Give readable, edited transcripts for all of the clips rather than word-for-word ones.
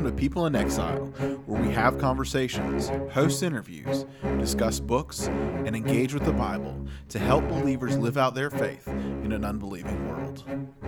Welcome to People in Exile, where we have conversations, host interviews, discuss books, and engage with the Bible to help believers live out their faith in an unbelieving world.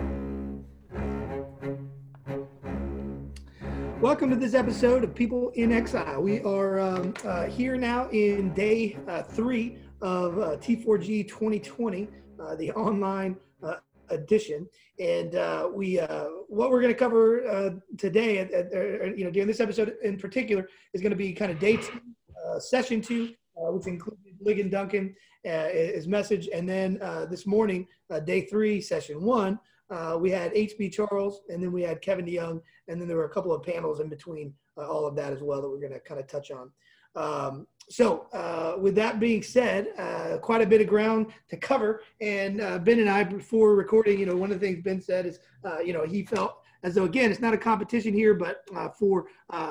Welcome to this episode of People in Exile. We are here now in day 3 of T4G 2020, the online edition. And what we're going to cover today, during this episode in particular, is going to be kind of day 2, session 2, which included Ligon Duncan, his message, and then this morning, day 3, session 1. We had H.B. Charles, and then we had Kevin DeYoung, and then there were a couple of panels in between all of that as well that we're going to kind of touch on. So with that being said, quite a bit of ground to cover. And Ben and I, before recording, one of the things Ben said is, he felt as though, again, it's not a competition here, but for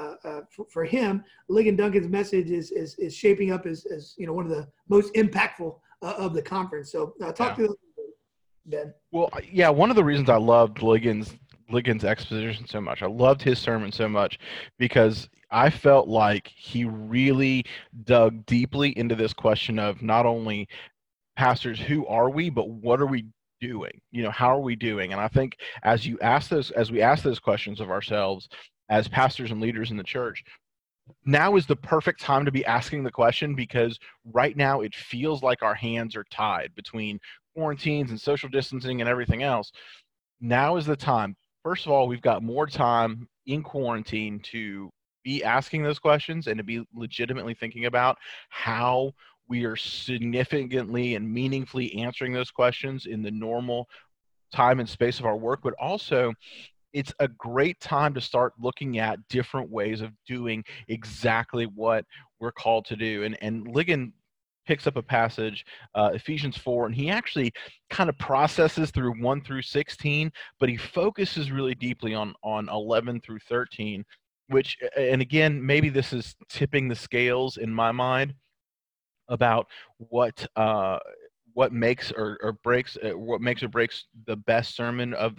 him, Ligon Duncan's message is shaping up as one of the most impactful of the conference. So talk to us, Ben. Well, yeah, one of the reasons I loved Ligon's exposition so much, I loved his sermon so much, because I felt like he really dug deeply into this question of not only pastors, who are we, but what are we doing? How are we doing? And I think as we ask those questions of ourselves as pastors and leaders in the church, now is the perfect time to be asking the question, because right now it feels like our hands are tied between quarantines and social distancing and everything else. Now is the time. First of all, we've got more time in quarantine to be asking those questions and to be legitimately thinking about how we are significantly and meaningfully answering those questions in the normal time and space of our work. But also, it's a great time to start looking at different ways of doing exactly what we're called to do. And Ligon picks up a passage, Ephesians 4, and he actually kind of processes through 1 through 16, but he focuses really deeply on 11 through 13, which, and again, maybe this is tipping the scales in my mind about what makes or breaks the best sermon of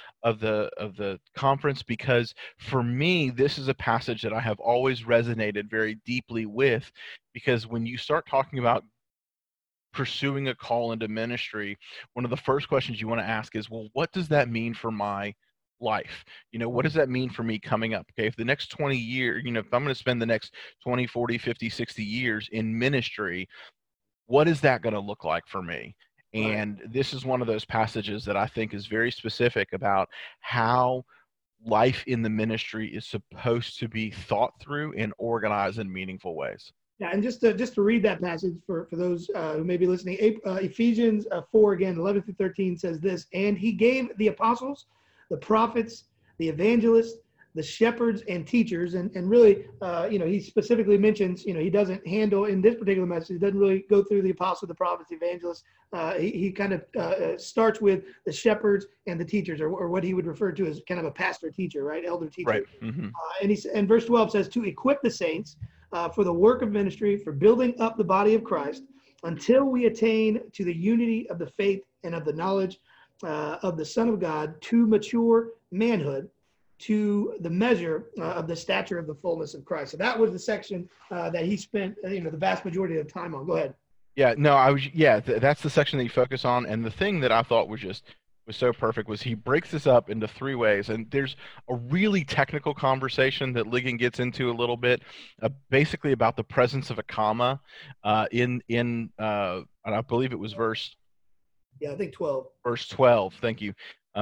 the conference, because for me, this is a passage that I have always resonated very deeply with, because when you start talking about pursuing a call into ministry, one of the first questions you want to ask is, well, what does that mean for my life? What does that mean for me coming up? Okay, if the next 20 years, if I'm going to spend the next 20, 40, 50, 60 years in ministry, what is that going to look like for me? And this is one of those passages that I think is very specific about how life in the ministry is supposed to be thought through and organized in meaningful ways. Yeah, and just to read that passage for those who may be listening, Ephesians 4, again, 11 through 13 says this: "And he gave the apostles, the prophets, the evangelists, the shepherds and teachers," and really, he specifically mentions, he doesn't handle in this particular message, he doesn't really go through the apostles, the prophets, the evangelists. He kind of starts with the shepherds and the teachers, or what he would refer to as kind of a pastor teacher, right? Elder teacher. Right. Mm-hmm. And verse 12 says, "To equip the saints for the work of ministry, for building up the body of Christ, until we attain to the unity of the faith and of the knowledge of the Son of God, to mature manhood, to the measure of the stature of the fullness of Christ." So that was the section that he spent, the vast majority of the time on. Go ahead. Yeah, no, that's the section that you focus on. And the thing that I thought was so perfect was he breaks this up into 3 ways. And there's a really technical conversation that Ligon gets into a little bit, basically about the presence of a comma in and I believe it was verse. Yeah, I think 12. Verse 12. Thank you.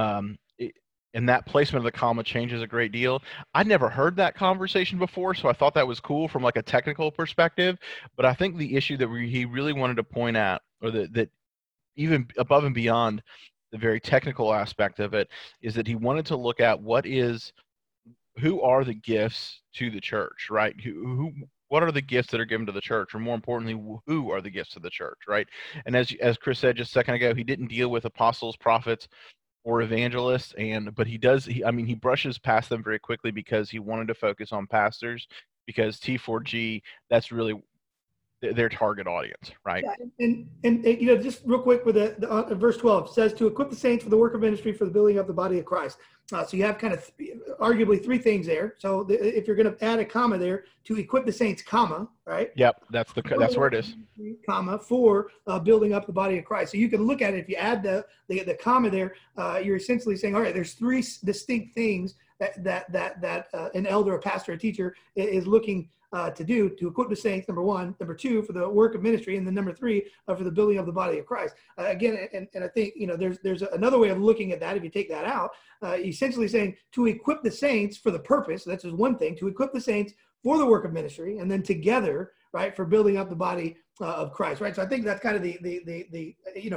And that placement of the comma changes a great deal. I'd never heard that conversation before, so I thought that was cool from like a technical perspective. But I think the issue that he really wanted to point at, or that even above and beyond the very technical aspect of it, is that he wanted to look at who are the gifts to the church, right? What are the gifts that are given to the church, or more importantly, who are the gifts to the church, right? And as Chris said just a second ago, he didn't deal with apostles, prophets, or evangelists, but he brushes past them very quickly because he wanted to focus on pastors, because T4G, their target audience, right? Yeah, and just real quick with the verse 12 says to equip the saints for the work of ministry for the building of the body of Christ. So you have kind of arguably three things there. So if you're going to add a comma there, to equip the saints, comma, right? Yep, that's where it is. Comma for building up the body of Christ. So you can look at it, if you add the comma there, you're essentially saying, all right, there's three distinct things that an elder, a pastor, a teacher is looking to do to equip the saints, number one, number two, for the work of ministry, and then number three, for the building of the body of Christ. Again, and I think, there's another way of looking at that. If you take that out, essentially saying to equip the saints for the purpose, that's just one thing, to equip the saints for the work of ministry, and then together, right, for building up the body of Christ, right? So I think that's kind of the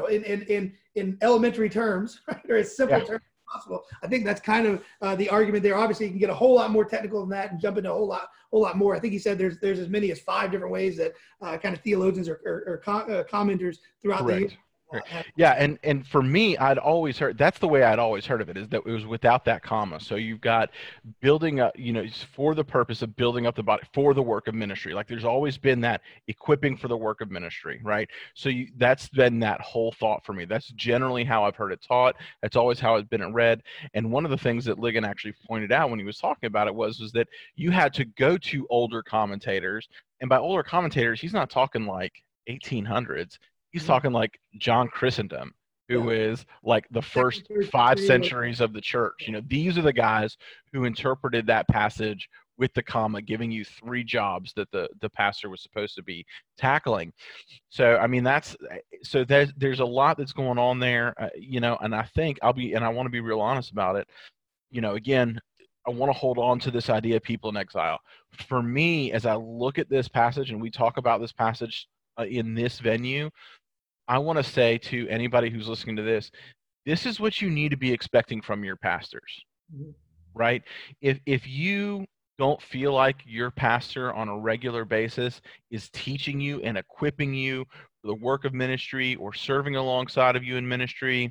in elementary terms, right, or as simple terms as possible. I think that's kind of the argument there. Obviously, you can get a whole lot more technical than that and jump into a whole lot more. I think he said there's as many as 5 different ways that kind of theologians or commenters throughout the year. Yeah, and for me, I'd always heard, that's the way I'd always heard of it, is that it was without that comma. So you've got building up, for the purpose of building up the body, for the work of ministry. Like there's always been that equipping for the work of ministry, right? So that's been that whole thought for me. That's generally how I've heard it taught. That's always how it's been read. And one of the things that Ligon actually pointed out when he was talking about it was that you had to go to older commentators. And by older commentators, he's not talking like 1800s. He's talking like John Chrysostom, who is like the first 5 centuries of the church. These are the guys who interpreted that passage with the comma, giving you 3 jobs that the pastor was supposed to be tackling. So, I mean, there's a lot that's going on there, and I think I want to be real honest about it. Again, I want to hold on to this idea of people in exile. For me, as I look at this passage and we talk about this passage in this venue, I want to say to anybody who's listening to this is what you need to be expecting from your pastors, right? If you don't feel like your pastor on a regular basis is teaching you and equipping you for the work of ministry, or serving alongside of you in ministry,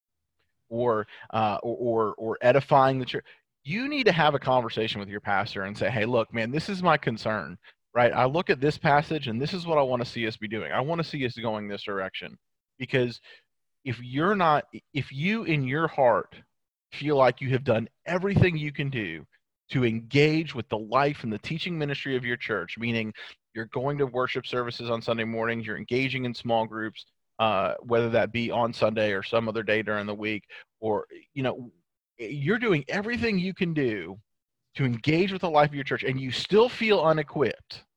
or edifying the church, you need to have a conversation with your pastor and say, hey, look, man, this is my concern. Right, I look at this passage and this is what I want to see us be doing. I want to see us going this direction, because if you in your heart feel like you have done everything you can do to engage with the life and the teaching ministry of your church, meaning you're going to worship services on Sunday mornings, you're engaging in small groups, whether that be on Sunday or some other day during the week, or you're doing everything you can do to engage with the life of your church, and you still feel unequipped,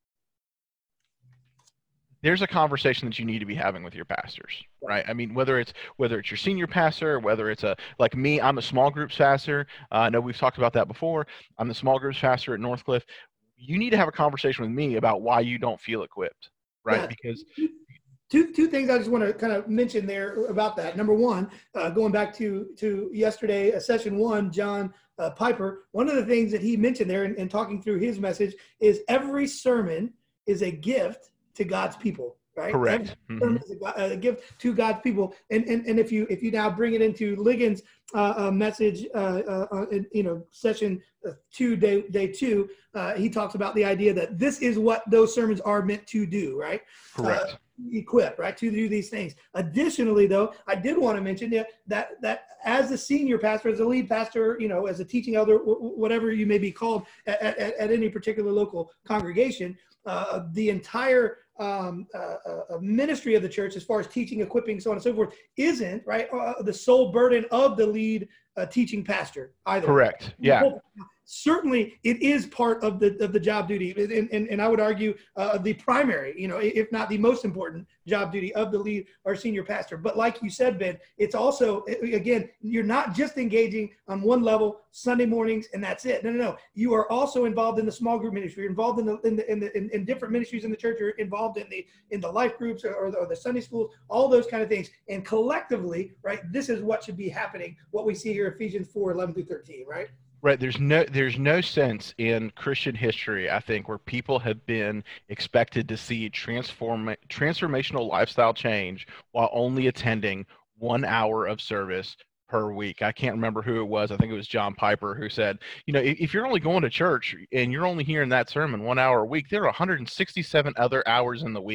there's a conversation that you need to be having with your pastors, right? I mean, whether it's your senior pastor, whether it's like me, I'm a small groups pastor. I know we've talked about that before. I'm the small groups pastor at Northcliffe. You need to have a conversation with me about why you don't feel equipped, right? Yeah. Because two things I just want to kind of mention there about that. Number one, going back to yesterday, session 1, John Piper, one of the things that he mentioned there in talking through his message is every sermon is a gift to God's people, right? Correct. Every sermon is a gift to God's people. And if you now bring it into Ligon's message, session 2, day 2, he talks about the idea that this is what those sermons are meant to do, right? Correct. Equip, right, to do these things. Additionally, though, I did want to mention that as a senior pastor, as a lead pastor, as a teaching elder, whatever you may be called at any particular local congregation, the entire ministry of the church, as far as teaching, equipping, so on and so forth, isn't right the sole burden of the lead teaching pastor either. Correct. Yeah. Certainly, it is part of the job duty, and I would argue the primary, if not the most important job duty of the lead or senior pastor. But like you said, Ben, it's also, again, you're not just engaging on one level Sunday mornings and that's it. No. You are also involved in the small group ministry. You're involved in different ministries in the church. You're involved in the life groups or the Sunday schools, all those kind of things. And collectively, right, this is what should be happening. What we see here, Ephesians 4:11-13, right? Right. There's no sense in Christian history, I think, where people have been expected to see transformational lifestyle change while only attending 1 hour of service per week. I can't remember who it was. I think it was John Piper who said, if you're only going to church and you're only hearing that sermon 1 hour a week, there are 167 other hours in the week.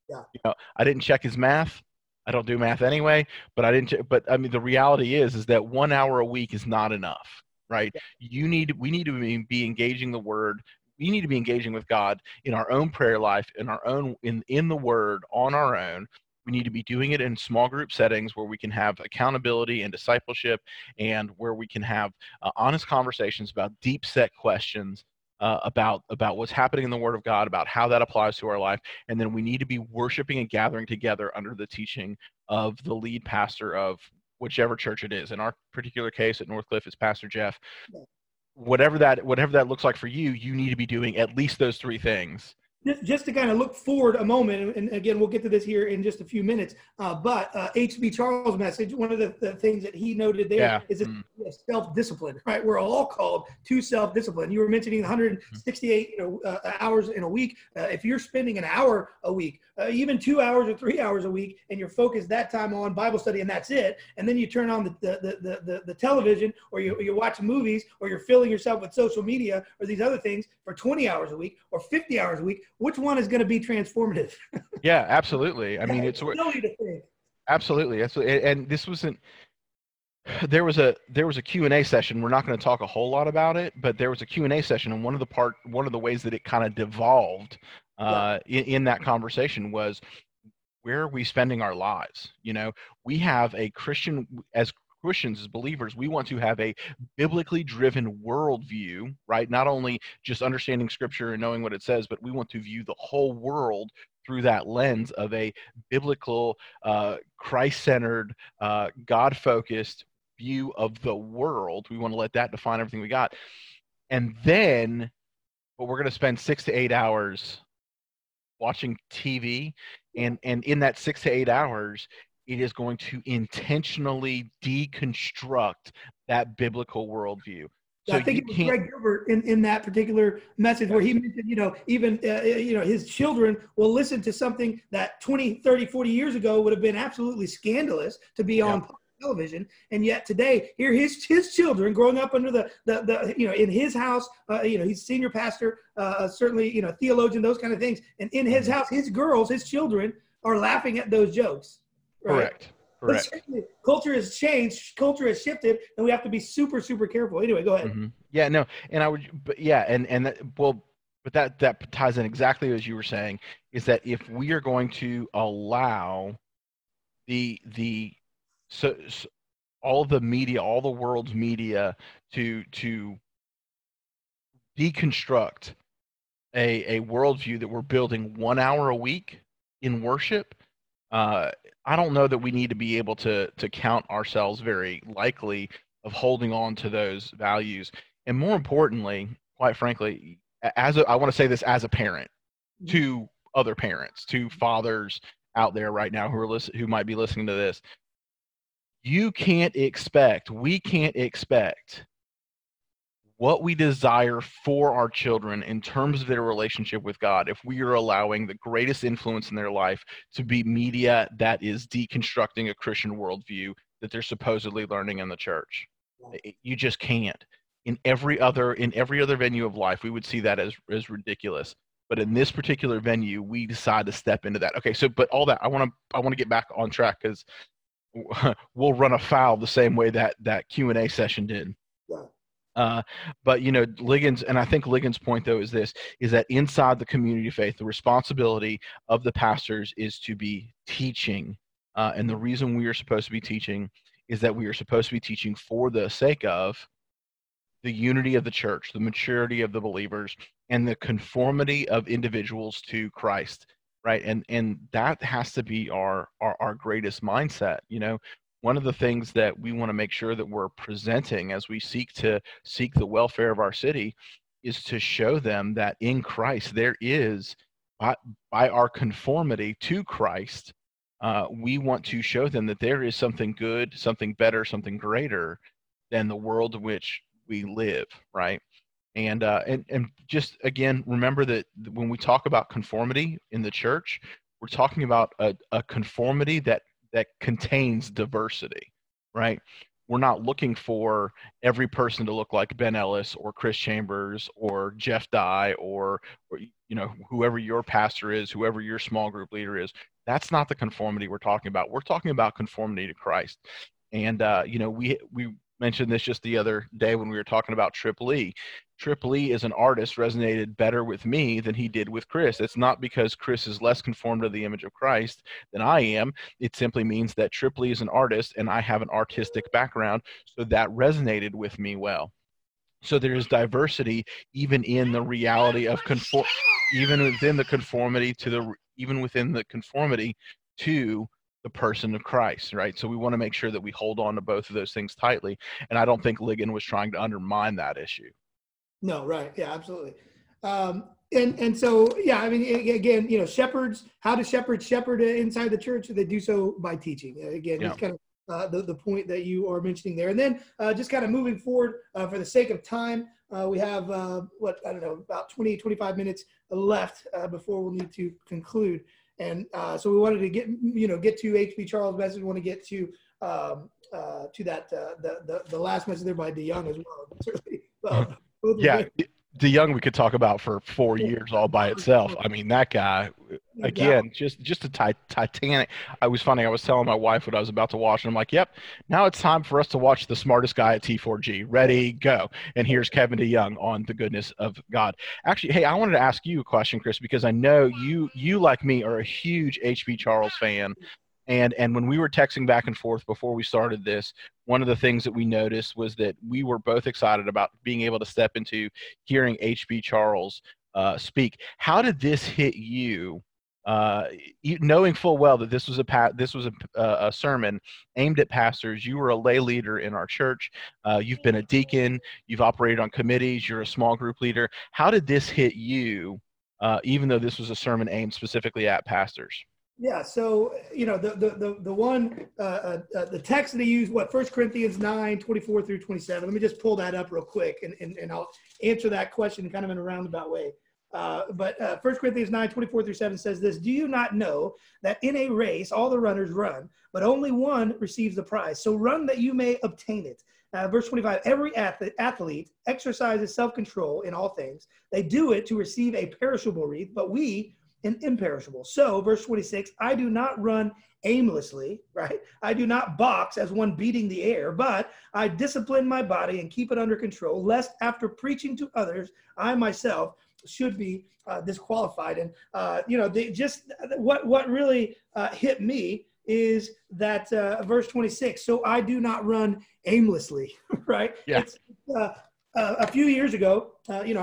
Yeah. I didn't check his math. I don't do math anyway, but I didn't. But I mean, the reality is that 1 hour a week is not enough, right? We need to be engaging the Word. We need to be engaging with God in our own prayer life, in our own in the Word on our own. We need to be doing it in small group settings where we can have accountability and discipleship, and where we can have honest conversations about deep set questions about what's happening in the Word of God, about how that applies to our life. And then we need to be worshiping and gathering together under the teaching of the lead pastor of whichever church it is. In our particular case at Northcliffe, it's Pastor Jeff. Whatever that looks like for you, you need to be doing at least those three things. Just to kind of look forward a moment, and again, we'll get to this here in just a few minutes, but H.B. Charles' message, one of the things that he noted there is self-discipline, right? We're all called to self-discipline. You were mentioning 168 hours in a week. If you're spending an hour a week, even 2 hours or 3 hours a week, and you're focused that time on Bible study and that's it, and then you turn on the television, or you watch movies, or you're filling yourself with social media or these other things for 20 hours a week or 50 hours a week, which one is going to be transformative? Yeah, absolutely. I mean, it's absolutely. And this wasn't. There was a Q&A session. We're not going to talk a whole lot about it, but there was a Q&A session, and one of the ways that it kind of devolved in that conversation was, where are we spending our lives? We have a Christians, as believers, we want to have a biblically driven worldview, right? Not only just understanding Scripture and knowing what it says, but we want to view the whole world through that lens of a biblical, Christ-centered, God-focused view of the world. We want to let that define everything we got. And then, but we're going to spend 6 to 8 hours watching TV, and in that 6 to 8 hours, it is going to intentionally deconstruct that biblical worldview. So I think it was Greg Gilbert in that particular message where he mentioned, even his children will listen to something that 20, 30, 40 years ago would have been absolutely scandalous to be on television. And yet today, here his children growing up under the in his house, he's senior pastor, certainly, theologian, those kind of things. And in his house, his girls, his children are laughing at those jokes. Right? Correct. Culture has changed. Culture has shifted, and we have to be super, super careful. Anyway, go ahead. Mm-hmm. Yeah, no, and I would, but yeah, and that, well, but that ties in exactly as you were saying, is that if we are going to allow all the media, all the world's media to deconstruct a worldview that we're building 1 hour a week in worship, I don't know that we need to be able to count ourselves very likely of holding on to those values. And more importantly, quite frankly, I want to say this as a parent to other parents, to fathers out there right now who might be listening to this. We can't expect what we desire for our children in terms of their relationship with God if we are allowing the greatest influence in their life to be media that is deconstructing a Christian worldview that they're supposedly learning in the church. You just can't. In every other venue of life, we would see that as ridiculous. But in this particular venue, we decide to step into that. Okay, so but all that I want to get back on track, because we'll run afoul the same way that Q&A session did. But Ligon's, and I think Ligon's point though is that inside the community of faith, the responsibility of the pastors is to be teaching, and the reason we are supposed to be teaching is that we are supposed to be teaching for the sake of the unity of the church, the maturity of the believers, and the conformity of individuals to Christ, right? And that has to be our greatest mindset. One of the things that we want to make sure that we're presenting as we seek the welfare of our city is to show them that in Christ there is, by our conformity to Christ, we want to show them that there is something good, something better, something greater than the world in which we live, right? And just again, remember that when we talk about conformity in the church, we're talking about a conformity that contains diversity, right? We're not looking for every person to look like Ben Ellis or Chris Chambers or Jeff Dye or whoever your pastor is, whoever your small group leader is. That's not the conformity we're talking about. We're talking about conformity to Christ. And, we mentioned this just the other day when we were talking about Trip Lee. Trip Lee as an artist resonated better with me than he did with Chris. It's not because Chris is less conformed to the image of Christ than I am. It simply means that Trip Lee is an artist and I have an artistic background, so that resonated with me well. So there is diversity even in the reality of even within the conformity to the person of Christ, right? So we want to make sure that we hold on to both of those things tightly. And I don't think Ligon was trying to undermine that issue. No, right. Yeah, absolutely. And so, yeah, I mean, again, shepherds, how do shepherds shepherd inside the church? They do so by teaching. Again, it's kind of the point that you are mentioning there. And then just kind of moving forward for the sake of time, we have, about 20, 25 minutes left before we'll need to conclude. And so we wanted to get to H.B. Charles' message. We want to get to that, the last message there by DeYoung as well. Yeah, DeYoung we could talk about for 4 years all by itself. I mean, that guy, again, just a Titanic. I was telling my wife what I was about to watch, and I'm like, yep, now it's time for us to watch The Smartest Guy at T4G. Ready, go. And here's Kevin DeYoung on the goodness of God. Actually, hey, I wanted to ask you a question, Chris, because I know you like me, are a huge H.B. Charles fan. And when we were texting back and forth before we started this, one of the things that we noticed was that we were both excited about being able to step into hearing H.B. Charles speak. How did this hit you, knowing full well that this was a sermon aimed at pastors? You were a lay leader in our church. You've been a deacon. You've operated on committees. You're a small group leader. How did this hit you, even though this was a sermon aimed specifically at pastors? Yeah, so the text that he used, 1 Corinthians 9:24 through 27. Let me just pull that up real quick, and I'll answer that question kind of in a roundabout way. But 1 Corinthians 9:24 through 7 says this: "Do you not know that in a race all the runners run, but only one receives the prize? So run that you may obtain it." Verse 25, "Every athlete exercises self-control in all things. They do it to receive a perishable wreath, but we an imperishable. So," verse 26, "I do not run aimlessly," right? "I do not box as one beating the air, but I discipline my body and keep it under control, lest after preaching to others, I myself should be disqualified." And, what really hit me is that verse 26, "So I do not run aimlessly," right? Yeah. It's, a few years ago, in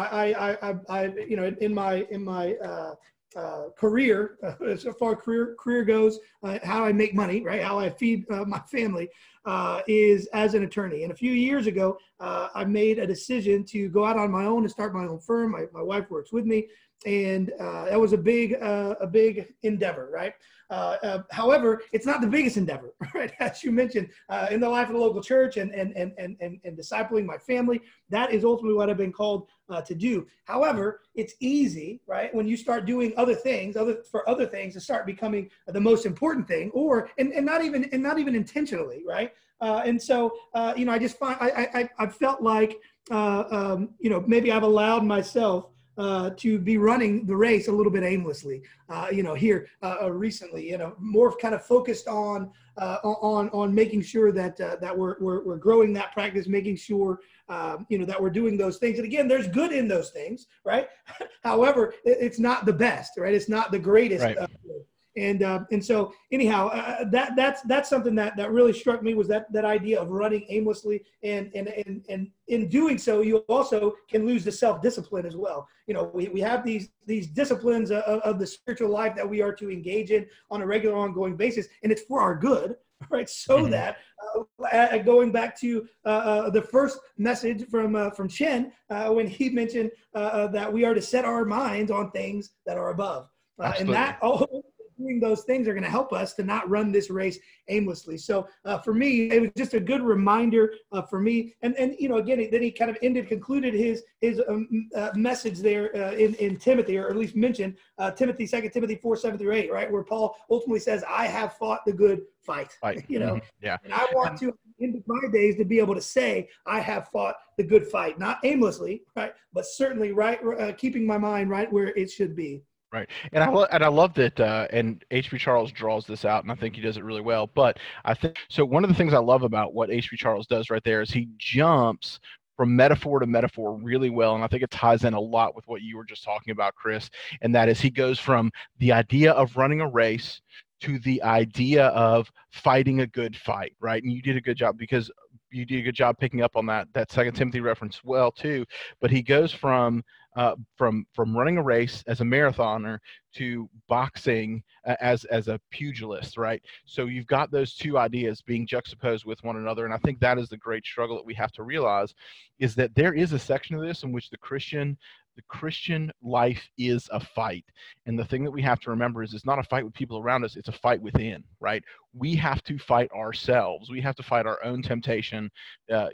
my career, so far career goes, how I make money, right? How I feed my family is as an attorney. And a few years ago, I made a decision to go out on my own and start my own firm. My wife works with me, and that was a big endeavor, right? However, it's not the biggest endeavor, right? As you mentioned, in the life of the local church and discipling my family, that is ultimately what I've been called to do. However, it's easy, right? When you start doing other things to start becoming the most important thing, and not even intentionally, right? And so, I just find I felt like, maybe I've allowed myself to be running the race a little bit aimlessly, here recently, more kind of focused on making sure that we're growing that practice, making sure, that we're doing those things. And again, there's good in those things, right? However, it's not the best, right? It's not the greatest. Right. And so anyhow, that's something that really struck me, was that idea of running aimlessly, and in doing so, you also can lose the self-discipline as well. We have these disciplines of the spiritual life that we are to engage in on a regular, ongoing basis, and it's for our good, right? So that going back to the first message from Chen, when he mentioned that we are to set our minds on things that are above, and doing those things are going to help us to not run this race aimlessly. So for me, it was just a good reminder for me. And again, then he kind of concluded his message there in Timothy, or at least mentioned Timothy, 2 Timothy 4:7-8, right, where Paul ultimately says, "I have fought the good fight." Yeah. And I want to, in my days, to be able to say, I have fought the good fight, not aimlessly, right, but certainly right, keeping my mind right where it should be. Right, and I love that, and H.B. Charles draws this out, and I think he does it really well. But I think so. One of the things I love about what H.B. Charles does right there is he jumps from metaphor to metaphor really well, and I think it ties in a lot with what you were just talking about, Chris. And that is, he goes from the idea of running a race to the idea of fighting a good fight, right? And you did a good job, because you did a good job picking up on that 2 Timothy reference well too. But he goes from running a race as a marathoner to boxing as a pugilist, right? So you've got those two ideas being juxtaposed with one another, and I think that is the great struggle that we have to realize, is that there is a section of this in which the Christian life is a fight. And the thing that we have to remember is, it's not a fight with people around us, it's a fight within, right? We have to fight ourselves. We have to fight our own temptation. The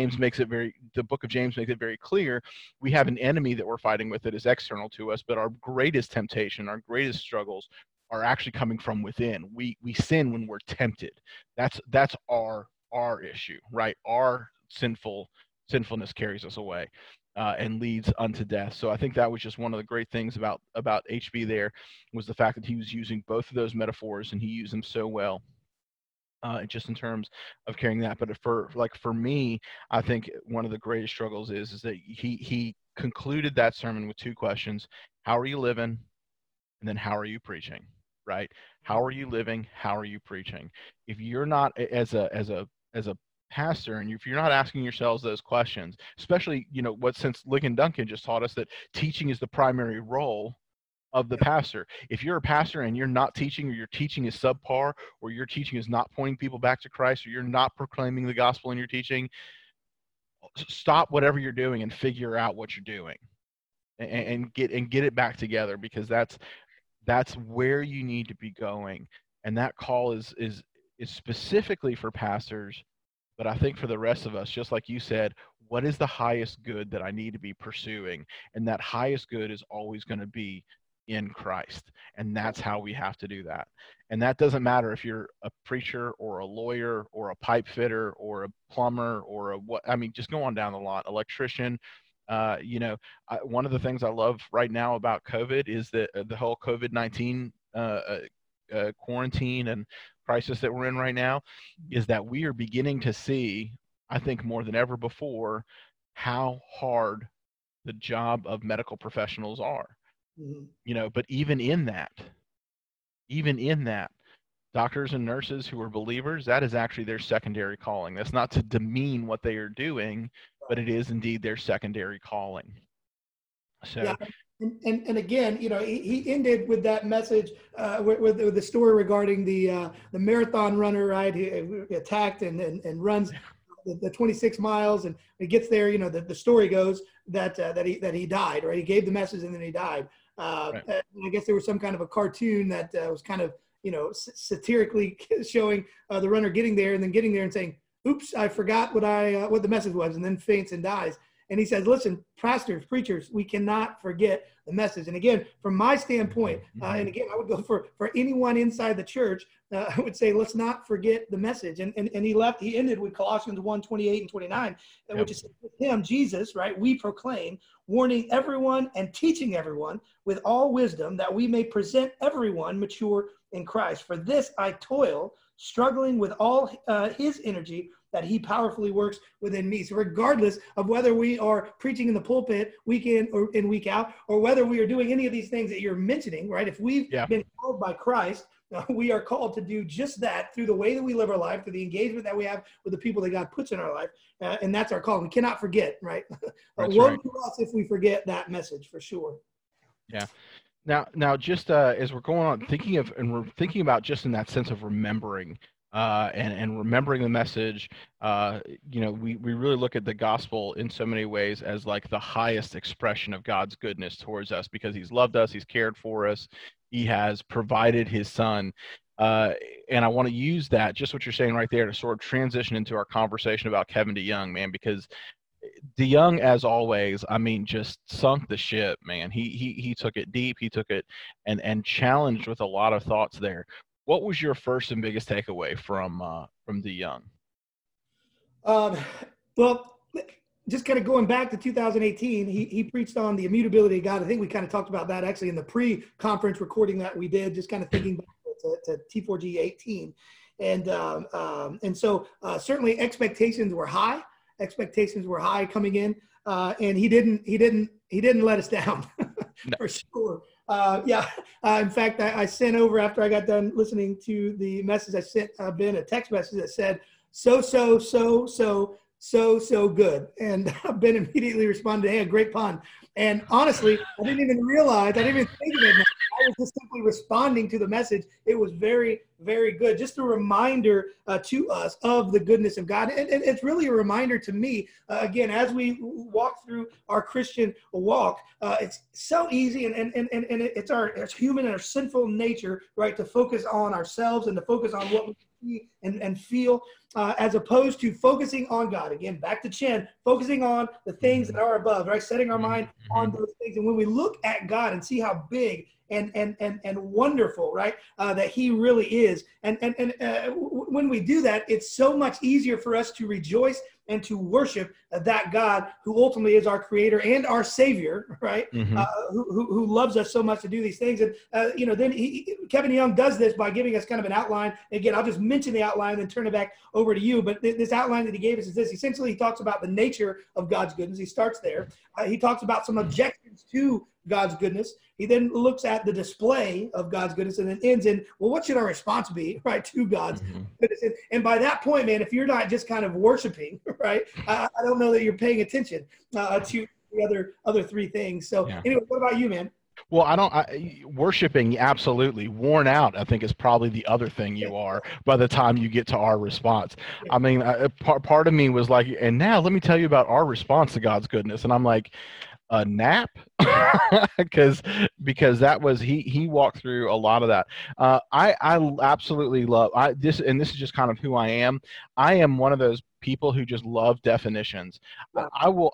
book of James makes it very clear. We have an enemy that we're fighting with that is external to us, but our greatest temptation, our greatest struggles are actually coming from within. We sin when we're tempted. That's our issue, right? Our sinfulness carries us away. And leads unto death. So I think that was just one of the great things about HB there, was the fact that he was using both of those metaphors, and he used them so well, just in terms of carrying that. But for me, I think one of the greatest struggles is that he concluded that sermon with two questions: how are you living? And then how are you preaching? Right? How are you living? How are you preaching? If you're not, as a pastor, and if you're not asking yourselves those questions, especially since Ligon Duncan just taught us that teaching is the primary role of the pastor. If you're a pastor and you're not teaching, or your teaching is subpar, or your teaching is not pointing people back to Christ, or you're not proclaiming the gospel in your teaching, stop whatever you're doing and figure out what you're doing, and get it back together, because that's where you need to be going. And that call is specifically for pastors. But I think for the rest of us, just like you said, what is the highest good that I need to be pursuing? And that highest good is always going to be in Christ. And that's how we have to do that. And that doesn't matter if you're a preacher or a lawyer or a pipe fitter or a plumber or just go on down the line, electrician. One of the things I love right now about COVID is that the whole COVID-19 quarantine and crisis that we're in right now, is that we are beginning to see, I think more than ever before, how hard the job of medical professionals are. Mm-hmm. But even in that, doctors and nurses who are believers, that is actually their secondary calling. That's not to demean what they are doing, but it is indeed their secondary calling. So. Yeah. And again, he ended with that message with the story regarding the marathon runner, right? He attacked and runs the 26 miles, and he gets there. The story goes that he died, right? He gave the message and then he died. Right. I guess there was some kind of a cartoon that was kind of satirically showing the runner getting there and saying, "Oops, I forgot what the message was," and then faints and dies. And he says, listen, pastors, preachers, we cannot forget the message. And again, from my standpoint, and again, I would go for anyone inside the church, I would say, let's not forget the message. And he ended with Colossians 1:28 and 29, which is with him, Jesus, right? We proclaim, warning everyone and teaching everyone with all wisdom, that we may present everyone mature in Christ. For this I toil, struggling with all his energy, that he powerfully works within me. So regardless of whether we are preaching in the pulpit week in or in week out, or whether we are doing any of these things that you're mentioning, right? If we've been called by Christ, we are called to do just that through the way that we live our life, through the engagement that we have with the people that God puts in our life. And that's our call. We cannot forget, right? Woe to us if we forget that message, for sure. Yeah. Now, just as we're going on, thinking about just in that sense of remembering and remembering the message. We really look at the gospel in so many ways as like the highest expression of God's goodness towards us, because he's loved us, he's cared for us, he has provided his son. And I want to use that, just what you're saying right there, to sort of transition into our conversation about Kevin DeYoung, man, because DeYoung, as always, I mean, just sunk the ship, man. He took it deep. He took it and challenged with a lot of thoughts there. What was your first and biggest takeaway from DeYoung? Well, just kind of going back to 2018, he preached on the immutability of God. I think we kind of talked about that actually in the pre-conference recording that we did, just kind of thinking back to T4G 18. And so certainly expectations were high. Expectations were high coming in, and he didn't let us down for sure. In fact, I sent over, after I got done listening to the message, I sent Ben a text message that said, so good. And Ben immediately responded, hey, a great pun. And honestly, I didn't even think of it. I was just simply responding to the message. It was very, very good. Just a reminder to us of the goodness of God. And it's really a reminder to me, again, as we walk through our Christian walk, it's so easy and it's human and our sinful nature, right, to focus on ourselves and to focus on what we see and feel, as opposed to focusing on God. Again, back to Chen, focusing on the things that are above, right? Setting our mind on those things. And when we look at God and see how big and wonderful, right, that he really is. And when we do that, it's so much easier for us to rejoice and to worship that God who ultimately is our creator and our savior, right? Who loves us so much to do these things. And, then Kevin DeYoung does this by giving us kind of an outline. Again, I'll just mention the outline and then turn it back over to you. But this outline that he gave us is this. Essentially, he talks about the nature of God's goodness. He starts there. He talks about some objections to God's goodness. He then looks at the display of God's goodness and then ends in, well, what should our response be, right, to God's goodness? And by that point, man, if you're not just kind of worshiping, right, I don't know that you're paying attention to the other three things. So anyway, what about you, man? Well, worshiping, absolutely. Worn out, I think, is probably the other thing you are by the time you get to our response. I mean, part of me was like, and now let me tell you about our response to God's goodness. And I'm like, a nap? because that was, he walked through a lot of that. I absolutely love this, and this is just kind of who I am. I am one of those people who just love definitions. Wow.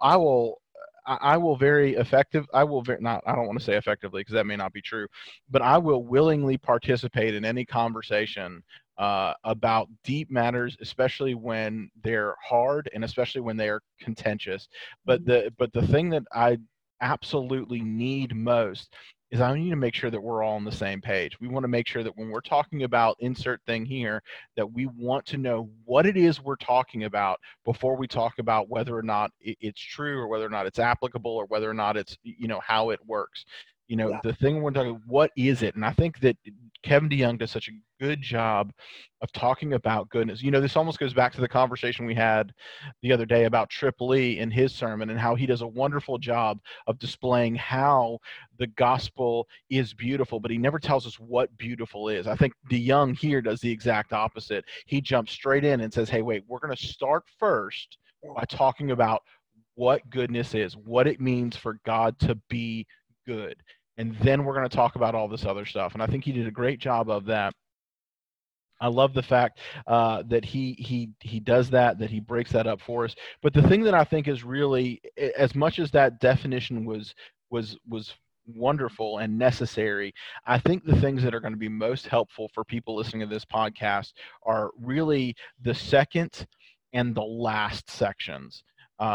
I will very effective. I don't want to say effectively because that may not be true, but I will willingly participate in any conversation about deep matters, especially when they're hard and especially when they are contentious. But the thing that I absolutely need most is I need to make sure that we're all on the same page. We want to make sure that when we're talking about insert thing here, that we want to know what it is we're talking about before we talk about whether or not it's true or whether or not it's applicable or whether or not it's, how it works. The thing we're talking, what is it? And I think that Kevin DeYoung does such a good job of talking about goodness. This almost goes back to the conversation we had the other day about Trip Lee in his sermon and how he does a wonderful job of displaying how the gospel is beautiful, but he never tells us what beautiful is. I think DeYoung here does the exact opposite. He jumps straight in and says, hey, wait, we're going to start first by talking about what goodness is, what it means for God to be good. And then we're going to talk about all this other stuff. And I think he did a great job of that. I love the fact that he does that he breaks that up for us. But the thing that I think is really, as much as that definition was wonderful and necessary, I think the things that are going to be most helpful for people listening to this podcast are really the second and the last sections.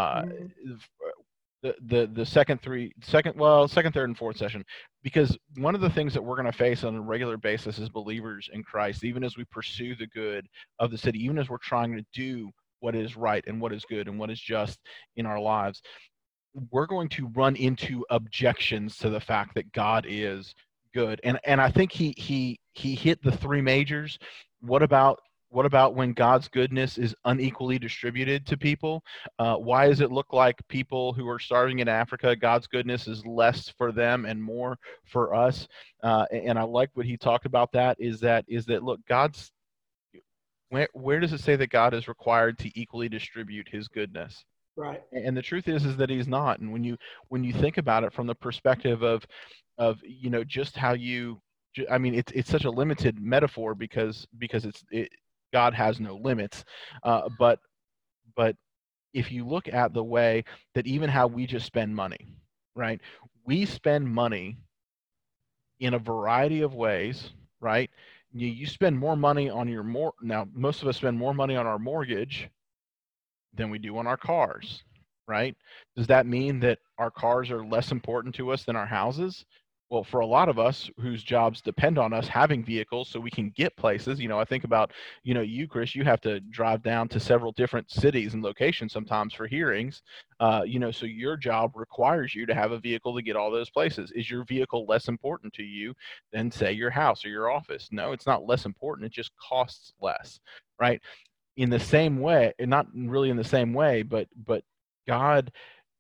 The second, third, and fourth session, because one of the things that we're going to face on a regular basis as believers in Christ, even as we pursue the good of the city, even as we're trying to do what is right and what is good and what is just in our lives, we're going to run into objections to the fact that God is good. And I think he hit the three majors. What about when God's goodness is unequally distributed to people? Why does it look like people who are starving in Africa, God's goodness is less for them and more for us? And I like what he talked about that is that look, Where does it say that God is required to equally distribute his goodness? Right. And the truth is that he's not. And when you think about it from the perspective of just how I mean, it's such a limited metaphor because God has no limits. But if you look at the way that even how we just spend money, right? We spend money in a variety of ways, right? You spend more money on now most of us spend more money on our mortgage than we do on our cars, right? Does that mean that our cars are less important to us than our houses? Well, for a lot of us whose jobs depend on us having vehicles so we can get places, I think about, you, Chris, you have to drive down to several different cities and locations sometimes for hearings, so your job requires you to have a vehicle to get all those places. Is your vehicle less important to you than, say, your house or your office? No, it's not less important. It just costs less, right? In the same way, and not really in the same way, but God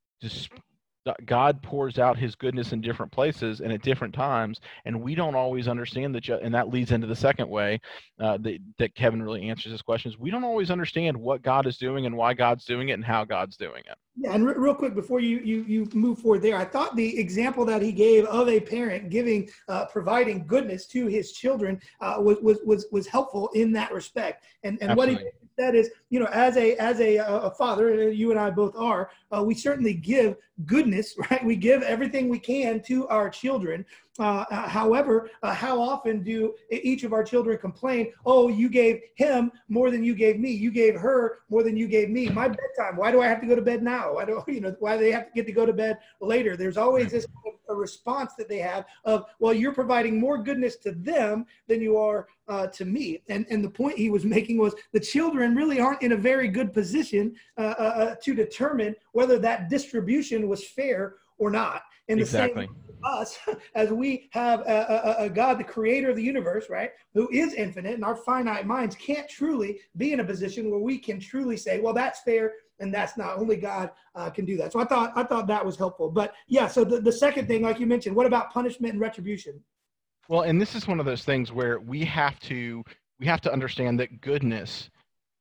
pours out his goodness in different places and at different times, and we don't always understand and that leads into the second way that Kevin really answers his questions. We don't always understand what God is doing and why God's doing it and how God's doing it. Yeah, and real quick before you move forward there, I thought the example that he gave of a parent providing goodness to his children was helpful in that respect. And what he said is, as a father, and you and I both are, we certainly give goodness, right? We give everything we can to our children. However, how often do each of our children complain, oh, you gave him more than you gave me. You gave her more than you gave me. My bedtime, why do I have to go to bed now? Why do they have to get to go to bed later? There's always this a response that they have of, well, you're providing more goodness to them than you are to me. And the point he was making was the children really aren't in a very good position to determine whether that distribution was fair or not. And the exactly. Same us, as we have a God, the creator of the universe, right, who is infinite, and our finite minds can't truly be in a position where we can truly say, well, that's fair and that's not. Only God can do that. So I thought that was helpful. But yeah, so the second thing, like you mentioned, what about punishment and retribution? Well, and this is one of those things where we have to understand that goodness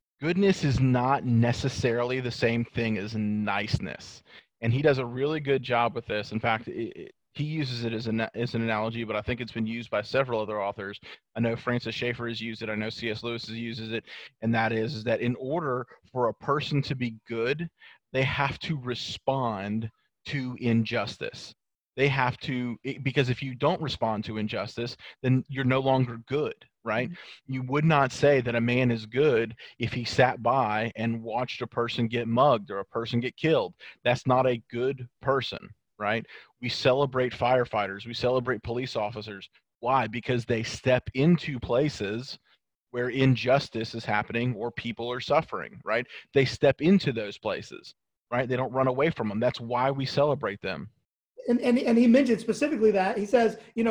is not necessarily the same thing as niceness. And he does a really good job with this. In fact, he uses it as an analogy, but I think it's been used by several other authors. I know Francis Schaeffer has used it. I know C.S. Lewis uses it. And that is that in order for a person to be good, they have to respond to injustice. They have to, because if you don't respond to injustice, then you're no longer good, right? Mm-hmm. You would not say that a man is good if he sat by and watched a person get mugged or a person get killed. That's not a good person, right? We celebrate firefighters. We celebrate police officers. Why? Because they step into places where injustice is happening or people are suffering, right? They step into those places, right? They don't run away from them. That's why we celebrate them. And he mentioned specifically that he says,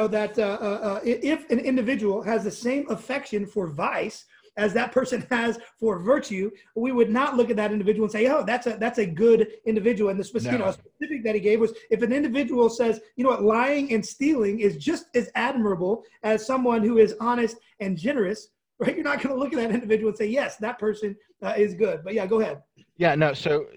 that if an individual has the same affection for vice as that person has for virtue, we would not look at that individual and say, oh, that's a good individual. And the specific that he gave was, if an individual says, lying and stealing is just as admirable as someone who is honest and generous, right? You're not going to look at that individual and say, yes, that person is good. But yeah, go ahead. Yeah, no. So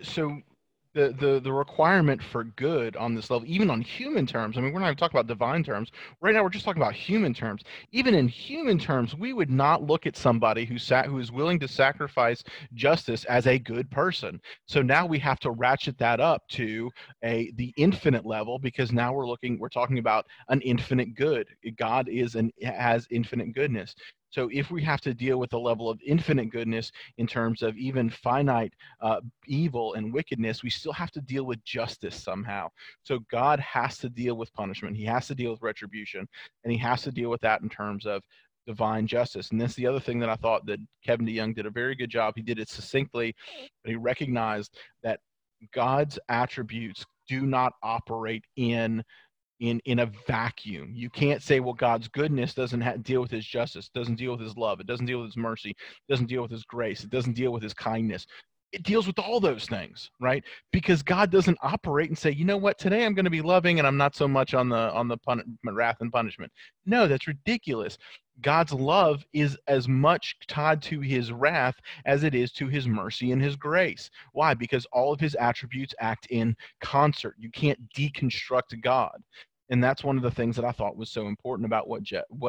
the requirement for good on this level, even on human terms, I mean, we're not even talking about divine terms. Right now, we're just talking about human terms. Even in human terms, we would not look at somebody who is willing to sacrifice justice as a good person. So now we have to ratchet that up to the infinite level, because now we're talking about an infinite good. God has infinite goodness. So if we have to deal with the level of infinite goodness in terms of even finite evil and wickedness, we still have to deal with justice somehow. So God has to deal with punishment. He has to deal with retribution, and he has to deal with that in terms of divine justice. And that's the other thing that I thought that Kevin DeYoung did a very good job. He did it succinctly, but he recognized that God's attributes do not operate in a vacuum. You can't say, well, God's goodness doesn't deal with his justice, doesn't deal with his love, it doesn't deal with his mercy, it doesn't deal with his grace, it doesn't deal with his kindness. It deals with all those things, right? Because God doesn't operate and say, you know what, today I'm going to be loving and I'm not so much on the wrath and punishment. No, that's ridiculous. God's love is as much tied to his wrath as it is to his mercy and his grace. Why? Because all of his attributes act in concert. You can't deconstruct God. And that's one of the things that I thought was so important about what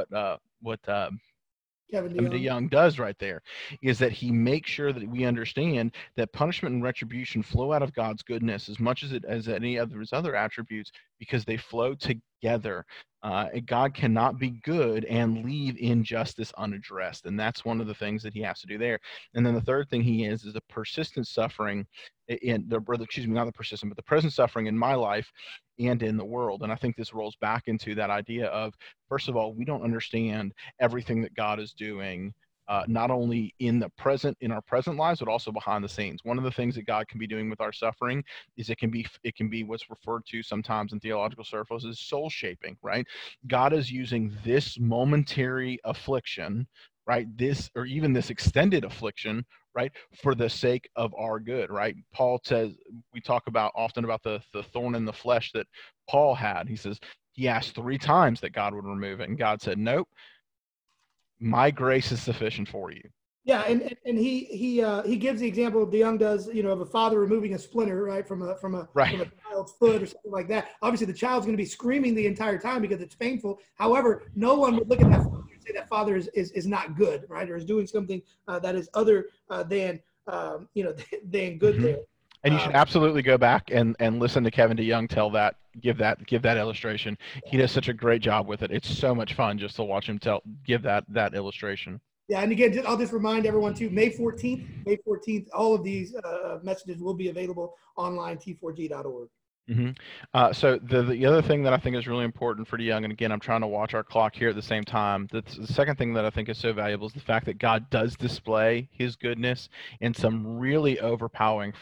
Kevin Kevin DeYoung. DeYoung does right there, is that he makes sure that we understand that punishment and retribution flow out of God's goodness as much as any of his other attributes, because they flow together. God cannot be good and leave injustice unaddressed, and that's one of the things that he has to do there. And then the third thing he is a persistent suffering in the not the persistent, but the present suffering in my life and in the world. And I think this rolls back into that idea of, first of all, we don't understand everything that God is doing, not only in our present lives, but also behind the scenes. One of the things that God can be doing with our suffering is it can be what's referred to sometimes in theological circles as soul shaping, right? God is using this momentary affliction, right? Or even this extended affliction, right? For the sake of our good, right? Paul says, we talk often about the thorn in the flesh that Paul had. He says, he asked 3 times that God would remove it. And God said, nope, my grace is sufficient for you. Yeah, and he gives the example DeYoung does, of a father removing a splinter, right, from a child's foot or something like that. Obviously, the child's going to be screaming the entire time because it's painful. However, no one would look at that father and say that father is not good, right, or is doing something that is other than than good Mm-hmm. there. And you should absolutely go back and listen to Kevin DeYoung give that illustration. He does such a great job with it. It's so much fun just to watch him give that illustration. Yeah, and again, I'll just remind everyone too, May 14th, all of these messages will be available online, t4g.org. Mm-hmm. So the other thing that I think is really important for DeYoung, and again, I'm trying to watch our clock here at the same time. The second thing that I think is so valuable is the fact that God does display his goodness in some really overwhelming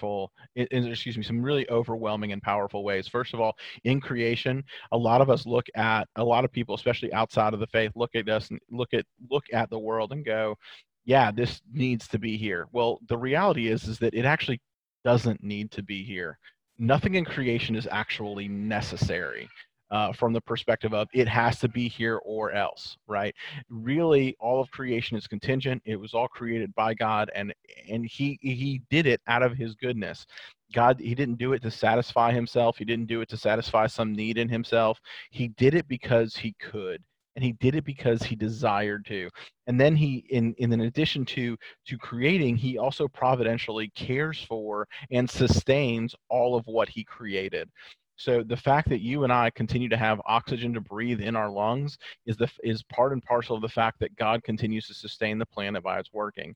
and powerful ways. First of all, in creation, a lot of people, especially outside of the faith, look at us and look at the world and go, yeah, this needs to be here. Well, the reality is that it actually doesn't need to be here. Nothing in creation is actually necessary from the perspective of it has to be here or else, right? Really, all of creation is contingent. It was all created by God, and he did it out of his goodness. God, he didn't do it to satisfy himself. He didn't do it to satisfy some need in himself. He did it because he could. And he did it because he desired to. And then he, in addition to creating, he also providentially cares for and sustains all of what he created. So the fact that you and I continue to have oxygen to breathe in our lungs is part and parcel of the fact that God continues to sustain the planet by its working.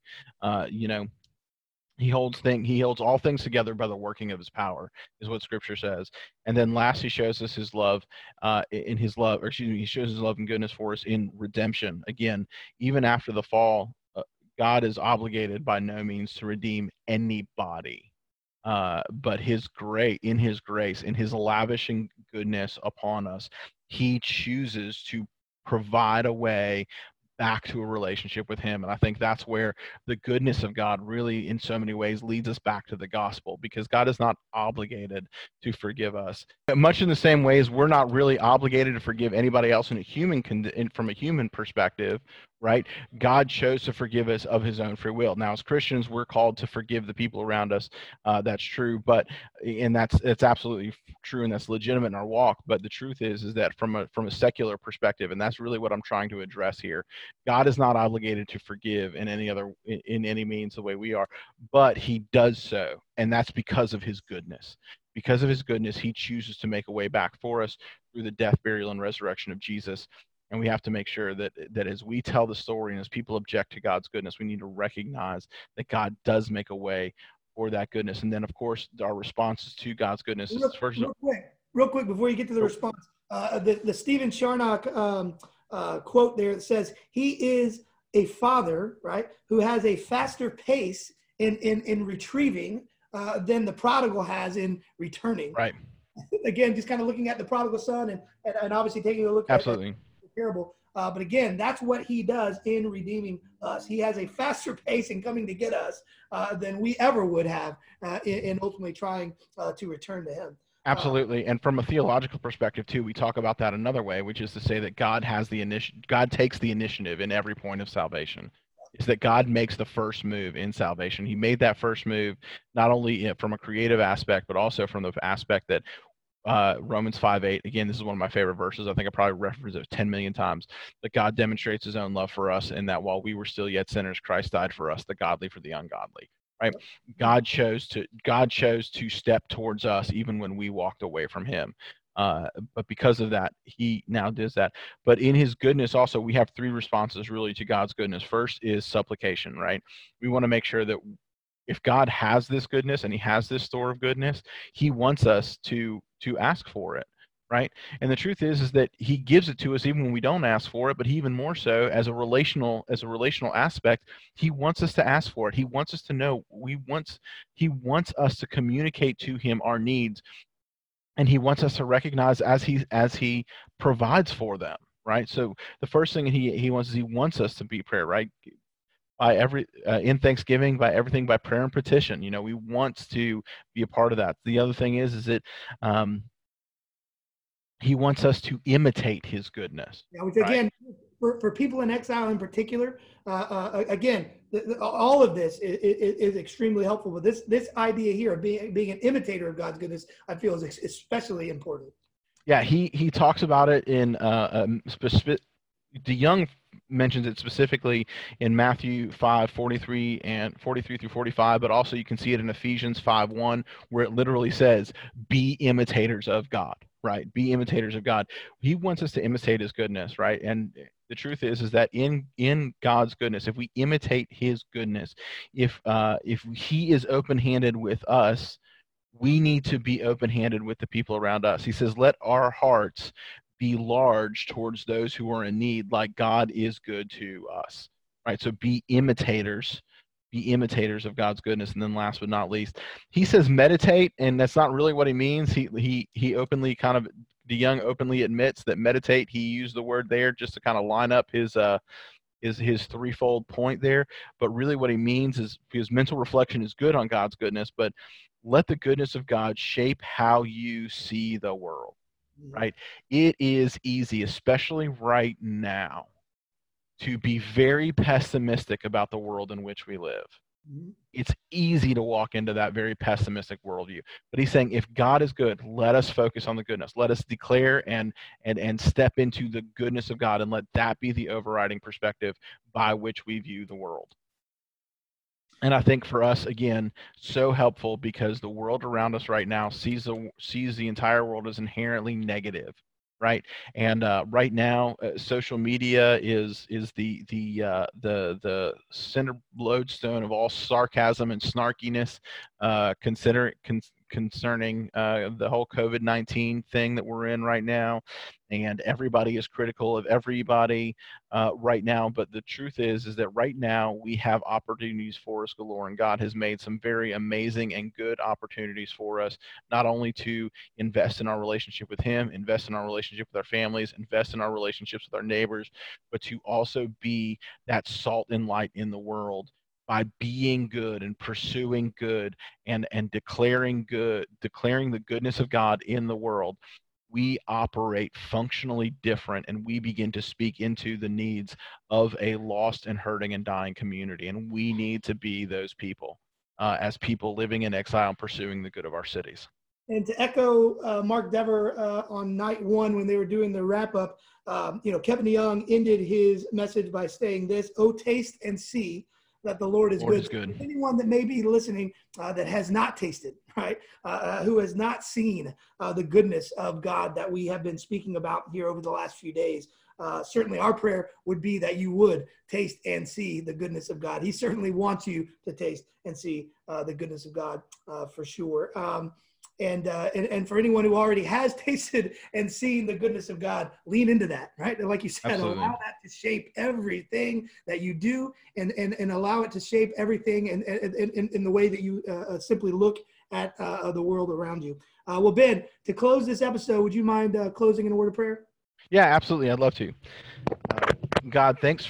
He holds all things together by the working of his power, is what Scripture says. And then last, he shows us his love, he shows his love and goodness for us in redemption. Again, even after the fall, God is obligated by no means to redeem anybody. But in his grace, in his lavishing goodness upon us, he chooses to provide a way back to a relationship with him. And I think that's where the goodness of God really, in so many ways, leads us back to the gospel, because God is not obligated to forgive us. Much in the same ways, we're not really obligated to forgive anybody else from a human perspective, right? God chose to forgive us of his own free will. Now, as Christians, we're called to forgive the people around us. That's true, it's absolutely true, and that's legitimate in our walk. But the truth is that from a secular perspective, and that's really what I'm trying to address here, God is not obligated to forgive in any means the way we are, but he does so, and that's because of his goodness. Because of his goodness, he chooses to make a way back for us through the death, burial, and resurrection of Jesus. And we have to make sure that as we tell the story and as people object to God's goodness, we need to recognize that God does make a way for that goodness. And then, of course, our responses to God's goodness is first. Real quick, before you get to the response, the Stephen Charnock quote there that says, he is a father, right, who has a faster pace in retrieving than the prodigal has in returning. Right. Again, just kind of looking at the prodigal son and obviously taking a look at the parable. But again, that's what he does in redeeming us. He has a faster pace in coming to get us than we ever would have in ultimately trying to return to him. Absolutely. And from a theological perspective too, we talk about that another way, which is to say that God takes the initiative in every point of salvation. Is that God makes the first move in salvation. He made that first move not only from a creative aspect, but also from the aspect that Romans 5:8. Again, this is one of my favorite verses. I think I probably referenced it 10 million times. That God demonstrates his own love for us, and that while we were still yet sinners, Christ died for us, the godly for the ungodly. Right? God chose to step towards us even when we walked away from him. But because of that, he now does that. But in his goodness also, we have three responses really to God's goodness. First is supplication, right? We want to make sure that if God has this goodness and he has this store of goodness, he wants us to ask for it, right? And the truth is that he gives it to us even when we don't ask for it, but even more so as a relational aspect, he wants us to ask for it. He wants us to know. He wants us to communicate to him our needs, and he wants us to recognize as he provides for them, right? So the first thing he wants us to be prayer, right? By in Thanksgiving, by everything, by prayer and petition. We want to be a part of that. The other thing is that he wants us to imitate his goodness. Yeah, which again, right? for people in exile in particular, again, all of this is extremely helpful. But this idea here of being an imitator of God's goodness, I feel is especially important. Yeah, he talks about it in specific. DeYoung mentions it specifically in Matthew 5:43 and 43 through 45, but also you can see it in Ephesians 5:1, where it literally says, "Be imitators of God." Right? Be imitators of God. He wants us to imitate his goodness, right? And the truth is that in God's goodness, if we imitate his goodness, if he is open-handed with us, we need to be open-handed with the people around us. He says, "Let our hearts be large towards those who are in need, like God is good to us." Right? So be imitators of God's goodness. And then last but not least, he says meditate, and that's not really what he means. He openly DeYoung openly admits that meditate, he used the word there just to kind of line up his threefold point there. But really what he means is, because mental reflection is good on God's goodness, but let the goodness of God shape how you see the world, right? It is easy, especially right now, to be very pessimistic about the world in which we live. It's easy to walk into that very pessimistic worldview. But he's saying, if God is good, let us focus on the goodness. Let us declare and step into the goodness of God, and let that be the overriding perspective by which we view the world. And I think for us, again, so helpful, because the world around us right now sees the entire world as inherently negative. Right, and right now, social media is the center lodestone of all sarcasm and snarkiness, concerning the whole COVID-19 thing that we're in right now, and everybody is critical of everybody right now. But the truth is that right now we have opportunities for us galore, and God has made some very amazing and good opportunities for us, not only to invest in our relationship with him, invest in our relationship with our families, invest in our relationships with our neighbors, but to also be that salt and light in the world by being good and pursuing good and declaring the goodness of God in the world. We operate functionally different, and we begin to speak into the needs of a lost and hurting and dying community. And we need to be those people as people living in exile and pursuing the good of our cities. And to echo Mark Dever on night one when they were doing the wrap up, Kevin DeYoung ended his message by saying this: "Oh, taste and see that the Lord is good." Anyone that may be listening that has not tasted, right, who has not seen the goodness of God that we have been speaking about here over the last few days, certainly our prayer would be that you would taste and see the goodness of God. He certainly wants you to taste and see the goodness of God for sure. And for anyone who already has tasted and seen the goodness of God, lean into that, right? And like you said, Absolutely. Allow that to shape everything that you do, and allow it to shape everything in the way that you simply look at the world around you. Well, Ben, to close this episode, would you mind closing in a word of prayer? Yeah, absolutely. I'd love to. God, thank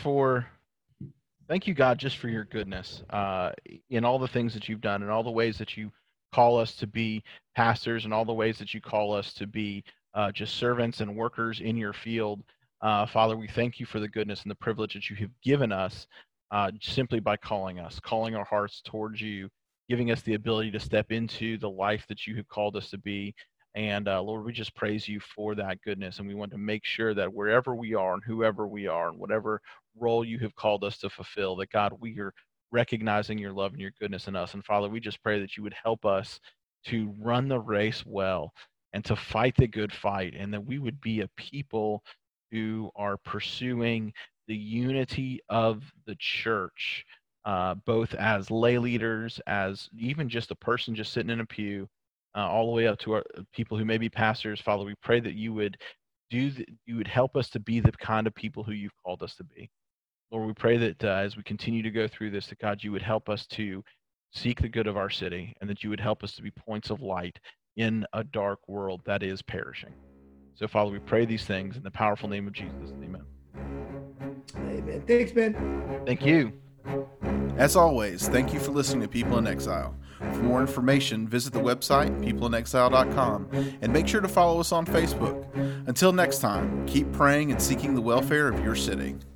you, God, just for your goodness in all the things that you've done and all the ways that you call us to be pastors and all the ways that you call us to be just servants and workers in your field. Father, we thank you for the goodness and the privilege that you have given us simply by calling us, calling our hearts towards you, giving us the ability to step into the life that you have called us to be. And Lord, we just praise you for that goodness. And we want to make sure that wherever we are and whoever we are and whatever role you have called us to fulfill, that God, we are recognizing your love and your goodness in us. And Father, we just pray that you would help us to run the race well and to fight the good fight, and that we would be a people who are pursuing the unity of the church, both as lay leaders, as even just a person just sitting in a pew, all the way up to our people who may be pastors. Father, we pray that you would you would help us to be the kind of people who you've called us to be. Lord, we pray that as we continue to go through this, that God, you would help us to seek the good of our city, and that you would help us to be points of light in a dark world that is perishing. So, Father, we pray these things in the powerful name of Jesus. Amen. Amen. Thanks, Ben. Thank you. As always, thank you for listening to People in Exile. For more information, visit the website, peopleinexile.com, and make sure to follow us on Facebook. Until next time, keep praying and seeking the welfare of your city.